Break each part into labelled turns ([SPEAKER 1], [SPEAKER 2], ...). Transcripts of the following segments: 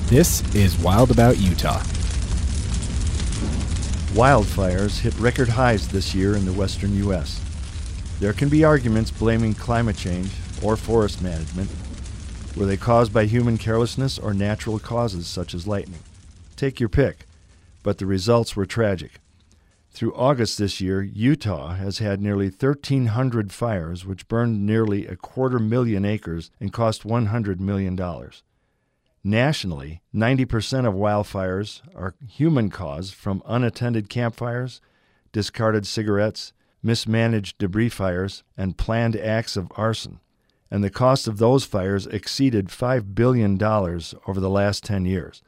[SPEAKER 1] This is Wild About Utah.
[SPEAKER 2] Wildfires hit record highs this year in the western U.S. There can be arguments blaming climate change or forest management. Were they caused by human carelessness or natural causes such as lightning? Take your pick, but the results were tragic. Through August this year, Utah has had nearly 1,300 fires which burned nearly 250,000 acres and cost $100 million. Nationally, 90% of wildfires are human-caused from unattended campfires, discarded cigarettes, mismanaged debris fires, and planned acts of arson. And the cost of those fires exceeded $5 billion over the last 10 years.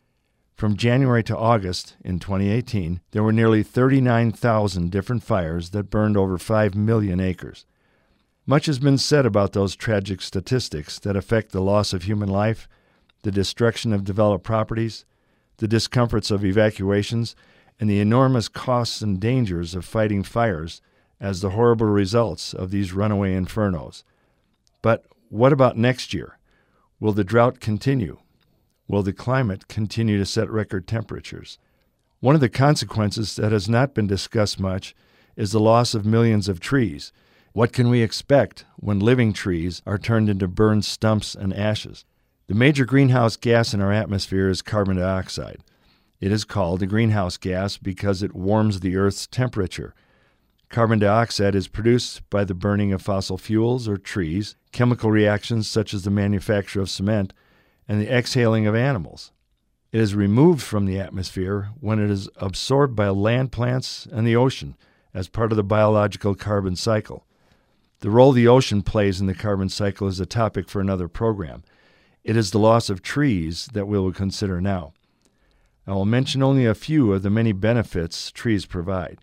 [SPEAKER 2] From January to August in 2018, there were nearly 39,000 different fires that burned over 5 million acres. Much has been said about those tragic statistics that affect the loss of human life, the destruction of developed properties, the discomforts of evacuations, and the enormous costs and dangers of fighting fires as the horrible results of these runaway infernos. But what about next year? Will the drought continue? Will the climate continue to set record temperatures? One of the consequences that has not been discussed much is the loss of millions of trees. What can we expect when living trees are turned into burned stumps and ashes? The major greenhouse gas in our atmosphere is carbon dioxide. It is called a greenhouse gas because it warms the Earth's temperature. Carbon dioxide is produced by the burning of fossil fuels or trees, chemical reactions such as the manufacture of cement, and the exhaling of animals. It is removed from the atmosphere when it is absorbed by land plants and the ocean as part of the biological carbon cycle. The role the ocean plays in the carbon cycle is a topic for another program. It is the loss of trees that we will consider now. I will mention only a few of the many benefits trees provide.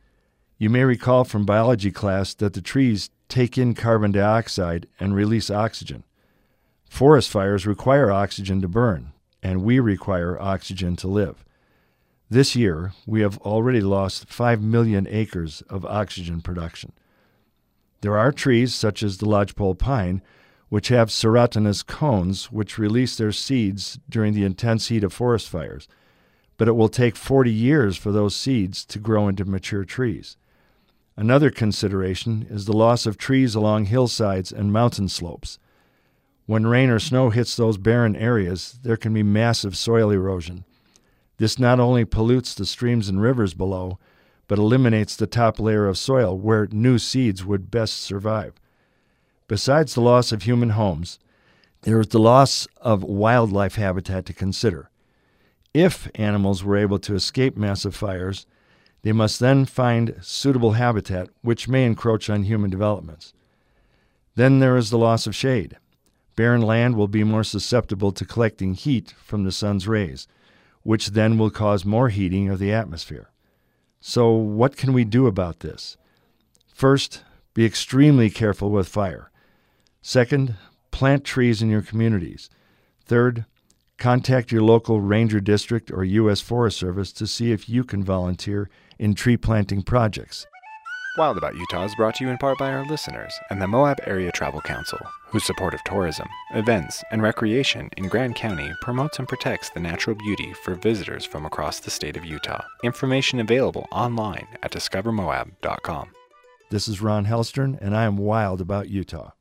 [SPEAKER 2] You may recall from biology class that the trees take in carbon dioxide and release oxygen. Forest fires require oxygen to burn, and we require oxygen to live. This year, we have already lost 5 million acres of oxygen production. There are trees, such as the lodgepole pine, which have serotinous cones which release their seeds during the intense heat of forest fires, but it will take 40 years for those seeds to grow into mature trees. Another consideration is the loss of trees along hillsides and mountain slopes. When rain or snow hits those barren areas, there can be massive soil erosion. This not only pollutes the streams and rivers below, but eliminates the top layer of soil where new seeds would best survive. Besides the loss of human homes, there is the loss of wildlife habitat to consider. If animals were able to escape massive fires, they must then find suitable habitat, which may encroach on human developments. Then there is the loss of shade. Barren land will be more susceptible to collecting heat from the sun's rays, which then will cause more heating of the atmosphere. So what can we do about this? First, be extremely careful with fire. Second, plant trees in your communities. Third, contact your local ranger district or U.S. Forest Service to see if you can volunteer in tree planting projects.
[SPEAKER 3] Wild About Utah is brought to you in part by our listeners and the Moab Area Travel Council, whose support of tourism, events, and recreation in Grand County promotes and protects the natural beauty for visitors from across the state of Utah. Information available online at discovermoab.com.
[SPEAKER 2] This is Ron Hellstern, and I am wild about Utah.